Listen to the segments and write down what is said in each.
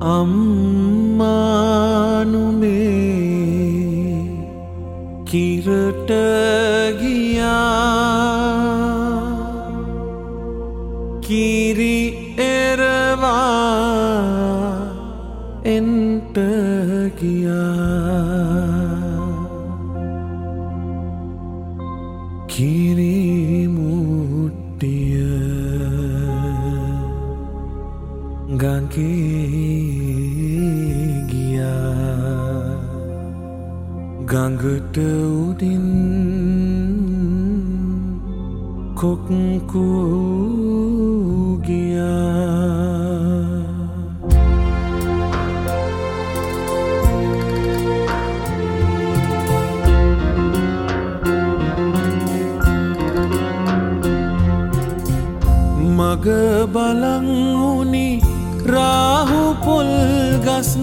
අම්මානුමේ කිරට ගියා කිරි එරවා එන්ට ගියා කිරි මුට්ටිය ගඟේ ගියා ගඟට උඩින් කොක්කු ගියා මග බලන් උනි රාහු පොල් ගස්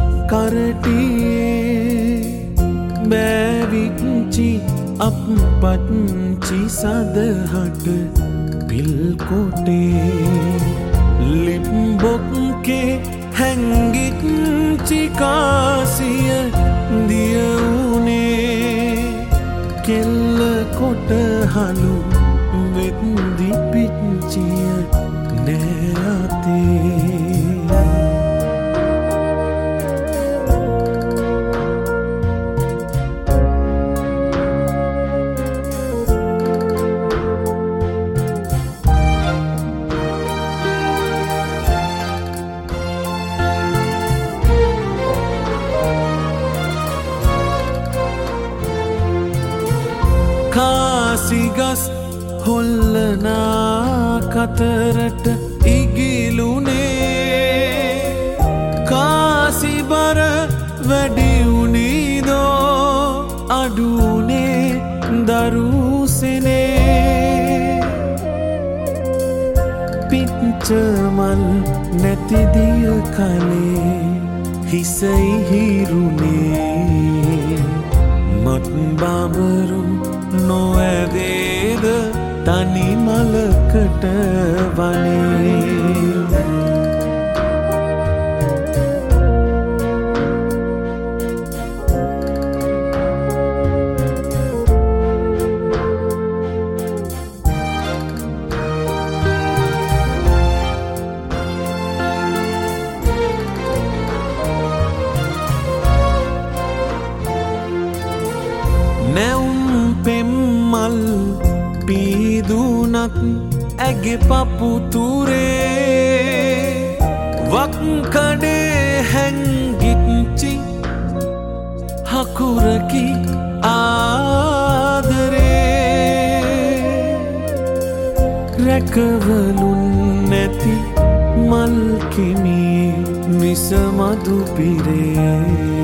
කරටියේ බෑවිච්චි අප්පච්චි සදහට පිල් කොටේ ලිම්බොක්කේ හැංගිච්චි කාසිය දිය උනේ කෙල්ල කොට හලු වෙද්දි පිච්චිය නෑතේ කාසිගස් හොල්ලනා කතරට ඉගිලුනේ කාසිබර වැඩිවුනිදෝ අඩුනේ දරුසනේ පිච්චමල් නැතිදිය කලේ හිසයි හිරුනේ මත් බාබරුම් නොඇදේද තනි මලකට වනේ නැවුම් පෙම්මල් පීදුනත් ඇගේ පපුතුරේ වක්කඩේ හැංගිච්චි හකුරකි ආදරේ රැකවලුන් නැති මල්කිමී විසමදු පිරේ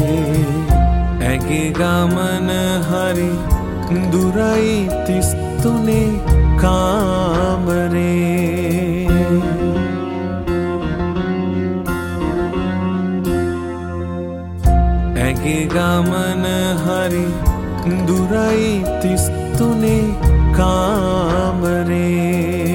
ඇගේ ගමන හරි දුරයි තිස්තුනේ කාමරේ ඇගේ ගමන හරි දුරයි තිස්තුනේ කාමරේ